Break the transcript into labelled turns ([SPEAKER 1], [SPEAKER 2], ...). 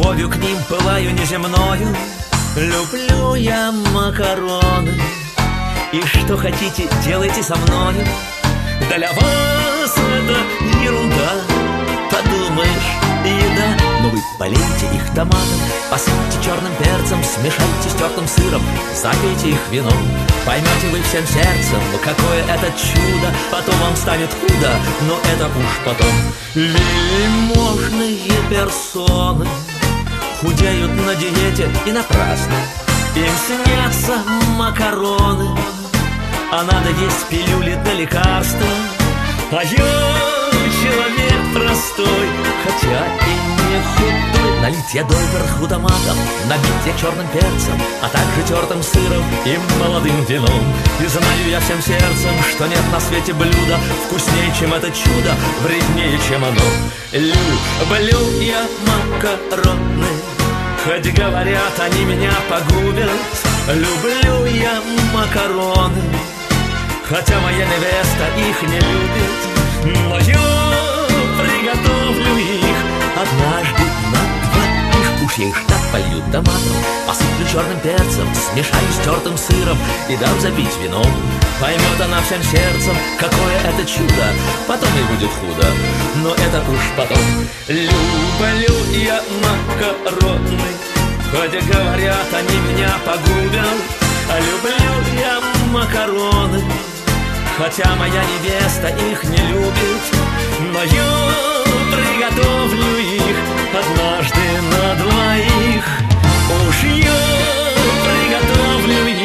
[SPEAKER 1] Любовью к ним пылаю неземною. Люблю я макароны, и что хотите, делайте со мною. Для вас это ерунда, подумаешь, еда. Но вы полейте их томатом, посыпьте черным перцем, смешайте с тертым сыром, запейте их вином. Поймете вы всем сердцем, какое это чудо. Потом вам станет худо, но это уж потом. Вельможные персоны худеют на диете и напрасно. Им снятся макароны, а надо есть пилюли для лекарства. А я человек простой, хотя и не худой. Налить я доверху томатом, набить я черным перцем, а также тертым сыром и молодым вином. И знаю я всем сердцем, что нет на свете блюда вкуснее, чем это чудо, вреднее, чем оно. Люблю я макароны, хоть говорят, они меня погубят. Люблю я макароны, хотя моя невеста их не любит. Но я приготовлю их однажды на двоих. Уж я их так полью томатом, посыплю черным перцем, смешаю с тертым сыром и дам запить вином. Поймет она всем сердцем, какое это чудо, потом и будет худо, но это уж потом. Люблю я макароны, хотя говорят, они меня погубят. Люблю я макароны, хотя моя невеста их не любит. Но я приготовлю их однажды на двоих. Уж я приготовлю их